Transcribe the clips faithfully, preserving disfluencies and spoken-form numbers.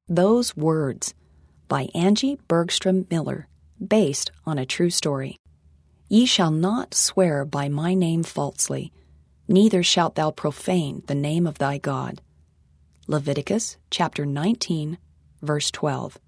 Those Words by Angie Bergstrom Miller, based on a true story. Ye shall not swear by my name falsely, neither shalt thou profane the name of thy God. Leviticus chapter nineteen, verse twelve.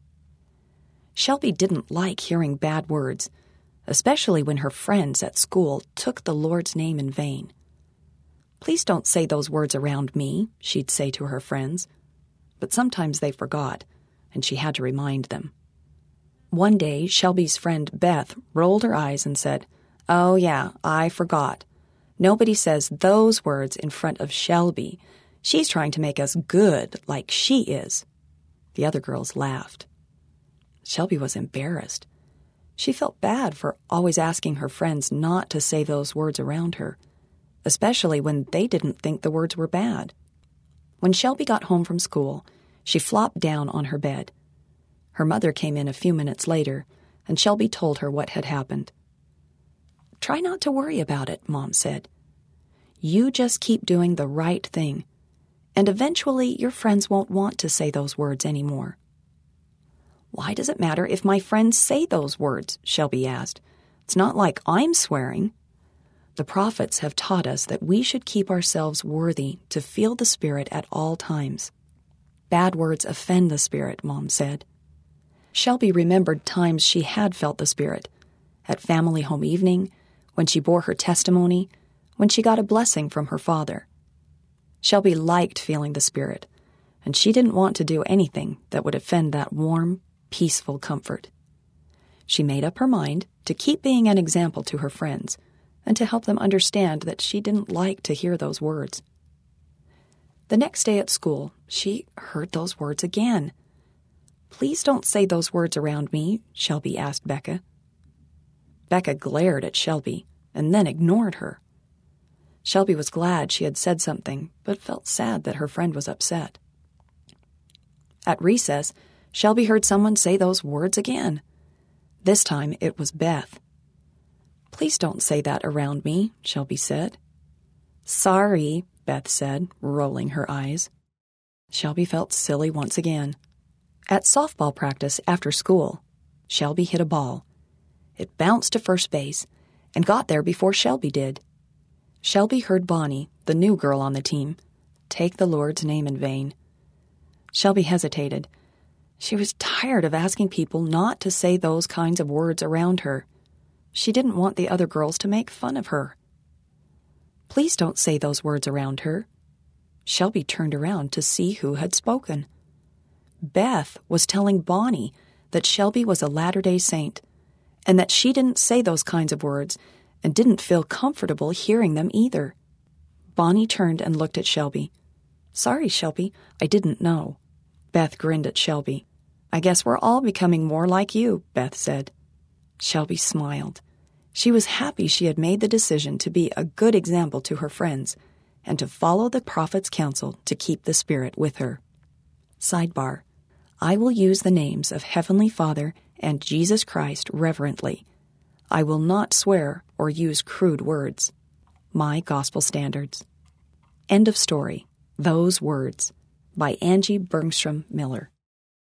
Shelby didn't like hearing bad words, especially when her friends at school took the Lord's name in vain. Please don't say those words around me, she'd say to her friends. But sometimes they forgot, and she had to remind them. One day, Shelby's friend Beth rolled her eyes and said, "Oh yeah, I forgot. Nobody says those words in front of Shelby. She's trying to make us good like she is." The other girls laughed. Shelby was embarrassed. She felt bad for always asking her friends not to say those words around her, especially when they didn't think the words were bad. When Shelby got home from school, she flopped down on her bed. Her mother came in a few minutes later, and Shelby told her what had happened. "Try not to worry about it," Mom said. "You just keep doing the right thing, and eventually your friends won't want to say those words anymore." "Why does it matter if my friends say those words?" Shelby asked. "It's not like I'm swearing." The prophets have taught us that we should keep ourselves worthy to feel the Spirit at all times. Bad words offend the Spirit, Mom said. Shelby remembered times she had felt the Spirit, at family home evening, when she bore her testimony, when she got a blessing from her father. Shelby liked feeling the Spirit, and she didn't want to do anything that would offend that warm, peaceful comfort. She made up her mind to keep being an example to her friends, and to help them understand that she didn't like to hear those words. The next day at school, she heard those words again. "Please don't say those words around me," Shelby asked Becca. Becca glared at Shelby and then ignored her. Shelby was glad she had said something, but felt sad that her friend was upset. At recess, Shelby heard someone say those words again. This time it was Beth. "Please don't say that around me," Shelby said. "Sorry," Beth said, rolling her eyes. Shelby felt silly once again. At softball practice after school, Shelby hit a ball. It bounced to first base and got there before Shelby did. Shelby heard Bonnie, the new girl on the team, take the Lord's name in vain. Shelby hesitated. She was tired of asking people not to say those kinds of words around her. She didn't want the other girls to make fun of her. "Please don't say those words around her." Shelby turned around to see who had spoken. Beth was telling Bonnie that Shelby was a Latter-day Saint, and that she didn't say those kinds of words and didn't feel comfortable hearing them either. Bonnie turned and looked at Shelby. "Sorry, Shelby, I didn't know." Beth grinned at Shelby. "I guess we're all becoming more like you," Beth said. Shelby smiled. She was happy she had made the decision to be a good example to her friends and to follow the prophet's counsel to keep the Spirit with her. Sidebar: I will use the names of Heavenly Father and Jesus Christ reverently. I will not swear or use crude words. My Gospel Standards. End of story. Those Words by Angie Bergstrom Miller.